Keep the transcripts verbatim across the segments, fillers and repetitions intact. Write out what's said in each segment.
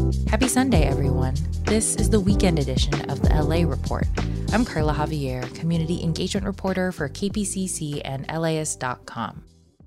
Happy Sunday, everyone. This is the weekend edition of the L A Report. I'm Carla Javier, community engagement reporter for K P C C and L Aist dot com.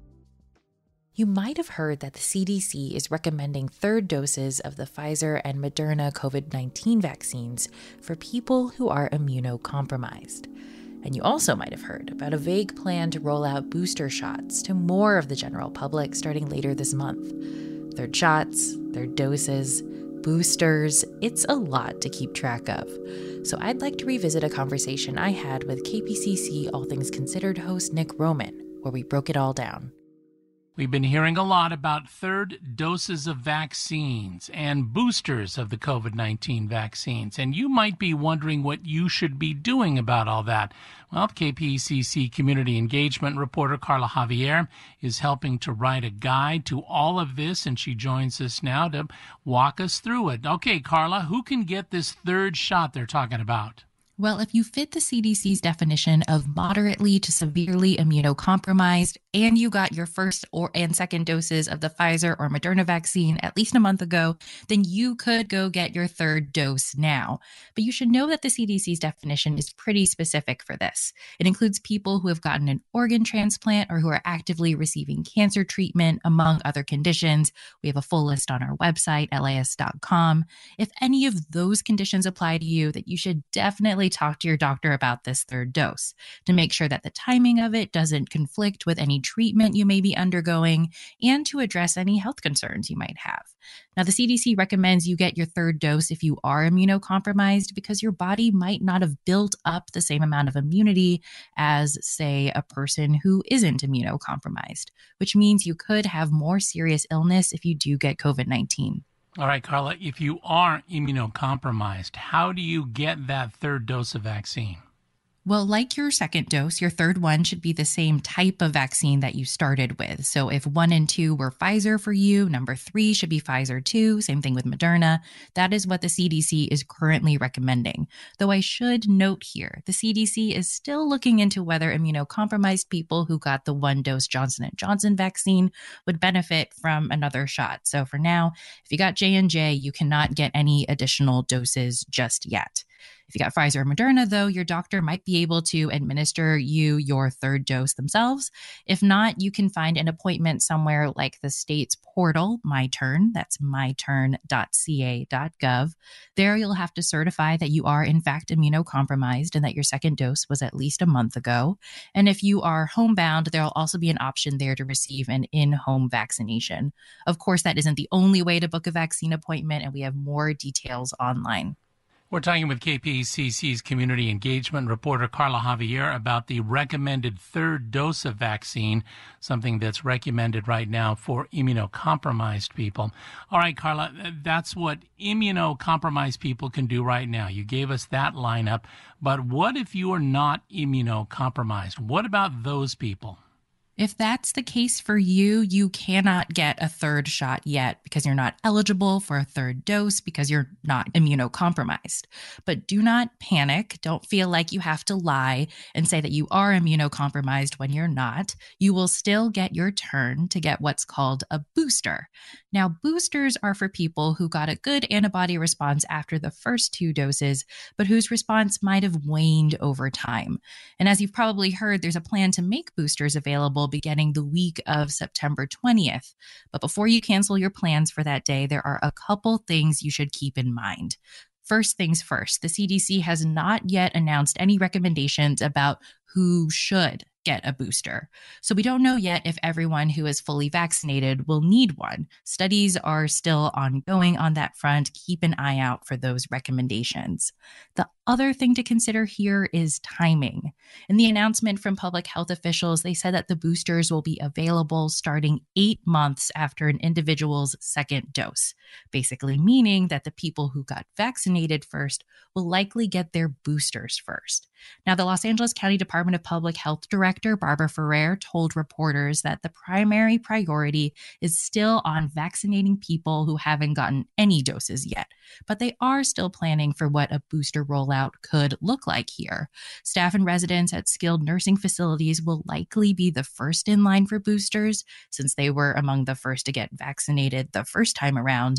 You might have heard that the C D C is recommending third doses of the Pfizer and Moderna COVID nineteen vaccines for people who are immunocompromised. And you also might have heard about a vague plan to roll out booster shots to more of the general public starting later this month. Third shots, third doses, boosters, it's a lot to keep track of. So I'd like to revisit a conversation I had with K P C C All Things Considered host Nick Roman, where we broke it all down. We've been hearing a lot about third doses of vaccines and boosters of the COVID nineteen vaccines, and you might be wondering what you should be doing about all that. Well, K P C C community engagement reporter Carla Javier is helping to write a guide to all of this, and she joins us now to walk us through it. Okay, Carla, who can get this third shot they're talking about? Well, if you fit the C D C's definition of moderately to severely immunocompromised and you got your first or and second doses of the Pfizer or Moderna vaccine at least a month ago, then you could go get your third dose now. But you should know that the C D C's definition is pretty specific for this. It includes people who have gotten an organ transplant or who are actively receiving cancer treatment, among other conditions. We have a full list on our website, L A ist dot com. If any of those conditions apply to you, that you should definitely talk to your doctor about this third dose to make sure that the timing of it doesn't conflict with any treatment you may be undergoing and to address any health concerns you might have. Now, the C D C recommends you get your third dose if you are immunocompromised because your body might not have built up the same amount of immunity as, say, a person who isn't immunocompromised, which means you could have more serious illness if you do get COVID nineteen. All right, Carla, if you are immunocompromised, how do you get that third dose of vaccine? Well, like your second dose, your third one should be the same type of vaccine that you started with. So if one and two were Pfizer for you, number three should be Pfizer two, same thing with Moderna. That is what the C D C is currently recommending. Though I should note here, the C D C is still looking into whether immunocompromised people who got the one-dose Johnson and Johnson vaccine would benefit from another shot. So for now, if you got J and J, you cannot get any additional doses just yet. If you got Pfizer or Moderna, though, your doctor might be able to administer you your third dose themselves. If not, you can find an appointment somewhere like the state's portal, MyTurn. That's my turn dot c a dot gov. There, you'll have to certify that you are, in fact, immunocompromised and that your second dose was at least a month ago. And if you are homebound, there will also be an option there to receive an in-home vaccination. Of course, that isn't the only way to book a vaccine appointment, and we have more details online. We're talking with K P C C's community engagement reporter Carla Javier about the recommended third dose of vaccine, something that's recommended right now for immunocompromised people. All right, Carla, that's what immunocompromised people can do right now. You gave us that lineup, but what if you are not immunocompromised? What about those people? If that's the case for you, you cannot get a third shot yet because you're not eligible for a third dose because you're not immunocompromised. But do not panic. Don't feel like you have to lie and say that you are immunocompromised when you're not. You will still get your turn to get what's called a booster. Now, boosters are for people who got a good antibody response after the first two doses, but whose response might have waned over time. And as you've probably heard, there's a plan to make boosters available beginning the week of September twentieth. But before you cancel your plans for that day, there are a couple things you should keep in mind. First things first, the C D C has not yet announced any recommendations about who should get a booster. So we don't know yet if everyone who is fully vaccinated will need one. Studies are still ongoing on that front. Keep an eye out for those recommendations. The other thing to consider here is timing. In the announcement from public health officials, they said that the boosters will be available starting eight months after an individual's second dose, basically meaning that the people who got vaccinated first will likely get their boosters first. Now, the Los Angeles County Department of Public Health Director Barbara Ferrer told reporters that the primary priority is still on vaccinating people who haven't gotten any doses yet, but they are still planning for what a booster rollout could look like here. Staff and residents at skilled nursing facilities will likely be the first in line for boosters, since they were among the first to get vaccinated the first time around.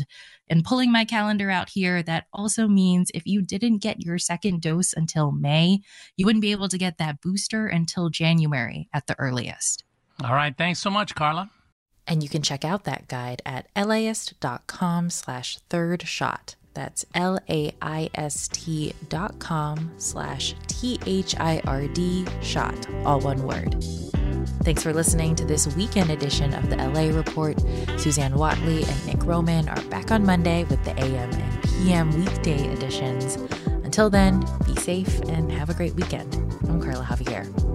And pulling my calendar out here, that also means if you didn't get your second dose until May, you wouldn't be able to get that booster until January at the earliest. All right. Thanks so much, Carla. And you can check out that guide at laist.com slash third shot. That's L-A-I-S-T dot com slash T-H-I-R-D shot, all one word. Thanks for listening to this weekend edition of the L A Report. Suzanne Watley and Nick Roman are back on Monday with the A M and P M weekday editions. Until then, be safe and have a great weekend. I'm Carla Javier.